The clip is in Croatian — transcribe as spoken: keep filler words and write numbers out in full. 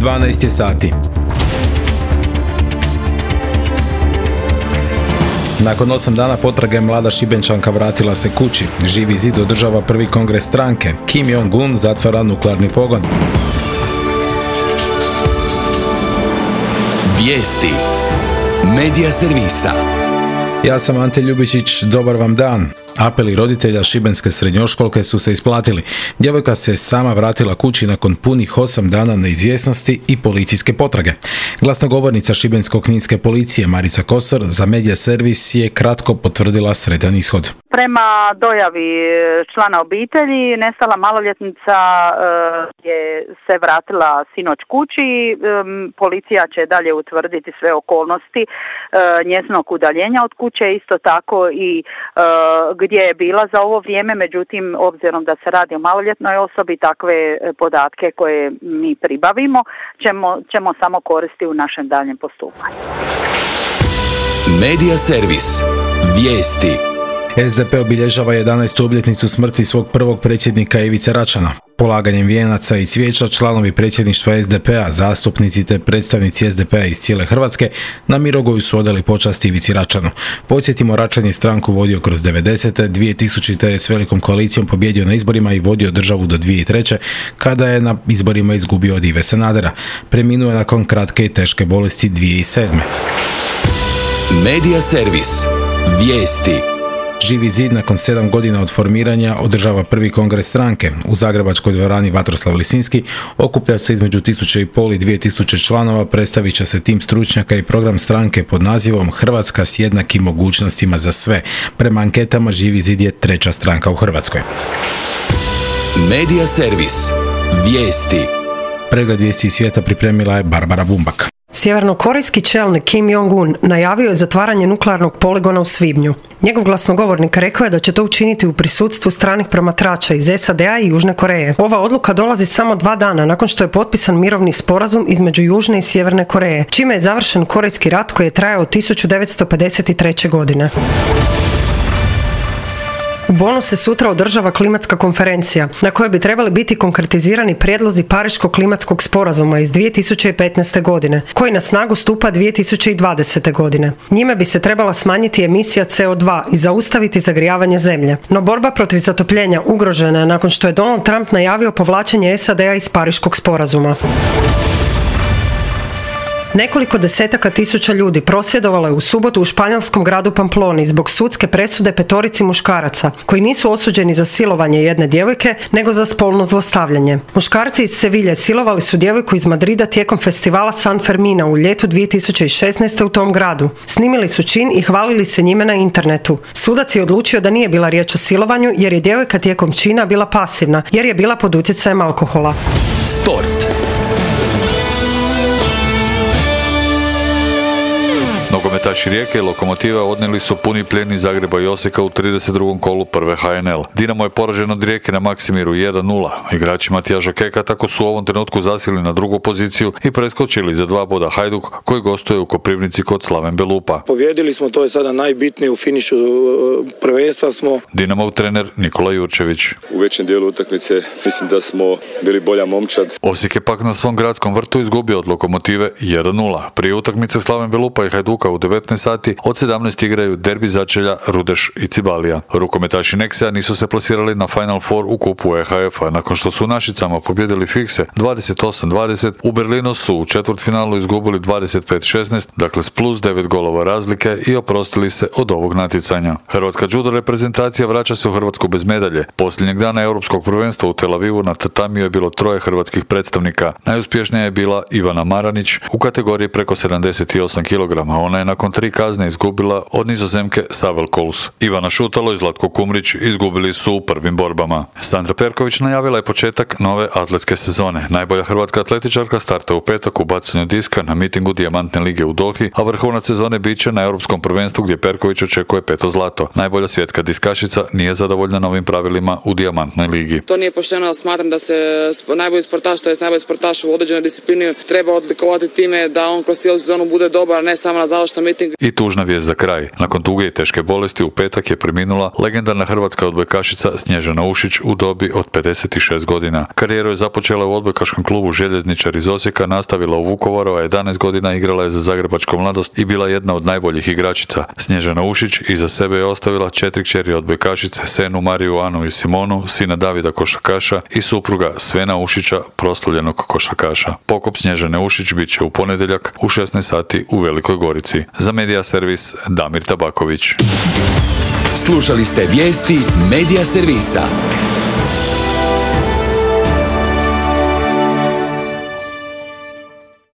dvanaest je sati. Nakon osam dana potrage mlada Šibenčanka vratila se kući. Živi zid održava prvi kongres stranke. Kim Jong-un zatvara nuklearni pogon. Vijesti Medija servisa. Ja sam Ante Ljubičić, dobar vam dan. Apeli roditelja šibenske srednjoškolke su se isplatili. Djevojka se sama vratila kući nakon punih osam dana neizvjesnosti i policijske potrage. Glasnogovornica šibensko-kninske policije Marica Kosor za Medija servis je kratko potvrdila sretan ishod. Prema dojavi člana obitelji, nestala maloljetnica je se vratila sinoć kući. Policija će dalje utvrditi sve okolnosti njezinog udaljenja od kuće, isto tako i gdje je bila za ovo vrijeme, međutim, obzirom da se radi o maloljetnoj osobi, takve podatke koje mi pribavimo ćemo, ćemo samo koristiti u našem daljem postupanju. Medija servis. Vijesti. es de pe obilježava jedanaestu obljetnicu smrti svog prvog predsjednika Ivice Račana. Polaganjem vijenaca i cvijeća članovi predsjedništva es de pea, zastupnici te predstavnici es de pea iz cijele Hrvatske na Mirogoju su odali počast Ivici Račanu. Podsjetimo, Račan je stranku vodio kroz devedesete, dvije tisućite je s velikom koalicijom pobjedio na izborima i vodio državu do dvije tisuće treće. kada je na izborima izgubio od Ive Sanadera. Preminuo je nakon kratke i teške bolesti dvije tisuće sedme. Medija servis. Vijesti. Živi zid nakon sedam godina od formiranja održava prvi kongres stranke. U zagrebačkoj dvorani Vatroslav Lisinski okuplja se između tisuće i pol i dvije tisuće članova, predstavit će se tim stručnjaka i program stranke pod nazivom Hrvatska s jednakim mogućnostima za sve. Prema anketama Živi zid je treća stranka u Hrvatskoj. Medija servis. Vijesti. Pregled vijesti svijeta pripremila je Barbara Bumbak. Sjevernokorejski čelnik Kim Jong-un najavio je zatvaranje nuklearnog poligona u svibnju. Njegov glasnogovornik rekao je da će to učiniti u prisustvu stranih promatrača iz es a de a i Južne Koreje. Ova odluka dolazi samo dva dana nakon što je potpisan mirovni sporazum između Južne i Sjeverne Koreje, čime je završen Korejski rat koji je trajao od tisuću devetsto pedeset treće. godine. U Bonu se sutra održava klimatska konferencija na kojoj bi trebali biti konkretizirani prijedlozi Pariškog klimatskog sporazuma iz dvije tisuće petnaeste. godine, koji na snagu stupa dvije tisuće dvadesete. godine. Njime bi se trebala smanjiti emisija ce o dva i zaustaviti zagrijavanje zemlje. No borba protiv zatopljenja ugrožena je nakon što je Donald Trump najavio povlačenje es a de a iz Pariškog sporazuma. Nekoliko desetaka tisuća ljudi prosvjedovalo je u subotu u španjolskom gradu Pamploni zbog sudske presude petorici muškaraca, koji nisu osuđeni za silovanje jedne djevojke, nego za spolno zlostavljanje. Muškarci iz Sevilje silovali su djevojku iz Madrida tijekom festivala San Fermina u ljetu dvije tisuće šesnaeste. u tom gradu. Snimili su čin i hvalili se njime na internetu. Sudac je odlučio da nije bila riječ o silovanju jer je djevojka tijekom čina bila pasivna, jer je bila pod utjecajem alkohola. Sport. Nogometaši Rijeke i Lokomotive odnijeli su puni plijen iz Zagreba i Osijeka u trideset drugom kolu prve ha en el. Dinamo je poražen od Rijeke na Maksimiru jedan nula. Igrači Matijaša Keka tako su u ovom trenutku zasjeli na drugu poziciju i preskočili za dva boda Hajduk, koji gostuje u Koprivnici kod Slaven Belupa. Pobjedili smo, to je sada najbitnije, u finišu prvenstva smo. Dinamov trener Nikola Jurčević. U većem dijelu utakmice mislim da smo bili bolja momčad. Osijek je pak na svom gradskom vrtu izgubio od Lokomotive jedan nula. Prije utakmice Slaven Belupa i Hajduka u devetnaest sati od sedamnaest igraju derbi začelja Rudeš i Cibalija. Rukometaši Nexia nisu se plasirali na Final Four u kupu e ha efa. Nakon što su u Našicama pobjedili Fikse dvadeset osam dvadeset, u Berlinu su u četvrtfinalu izgubili dvadeset pet šesnaest, dakle s plus devet golova razlike, i oprostili se od ovog natjecanja. Hrvatska judo reprezentacija vraća se u Hrvatsku bez medalje. Posljednjeg dana europskog prvenstva u Tel Avivu na tatamiju je bilo troje hrvatskih predstavnika. Najuspješnija je bila Ivana Maranić u kategoriji preko sedamdeset osam kilograma. Ona je nakon tri kazne izgubila od Nizozemke Savel Kols. Ivana Šutalo i Zlatko Kumrić izgubili su u prvim borbama. Sandra Perković najavila je početak nove atletske sezone. Najbolja hrvatska atletičarka starta u petak u bacanju diska na mitingu Dijamantne lige u Dohi, a vrhunac sezone bit će na europskom prvenstvu gdje Perković očekuje peto zlato. Najbolja svjetska diskašica nije zadovoljna novim pravilima u Dijamantnoj ligi. To nije pošteno, ali smatram da se najbolji sportaš, to jest najbolji sportaš u određenoj disciplini treba odlikovati time da on kroz cijelu sezonu bude dobar, ne samo na završenju sportašta miting. I tužna vijest za kraj. Nakon tuge i teške bolesti u petak je preminula legendarna hrvatska odbojkašica Snježana Ušić u dobi od pedeset šest godina. Karijeru je započela u odbojkaškom klubu Željezničar iz Osijeka, nastavila u Vukovaru, a jedanaest godina igrala je za Zagrebačku Mladost i bila jedna od najboljih igračica. Snježana Ušić iza sebe je ostavila četiri kćeri odbojkašice, Senu, Mariju, Anu i Simonu, sina Davida košarkaša i supruga Svena Ušića, proslavljenog košarkaša. Pokop Snježane Ušić bit će u ponedjeljak u šesnaest sati u Velikoj Gorici. Za Medija Servis Damir Tabaković. Slušali ste vijesti Medija Servisa.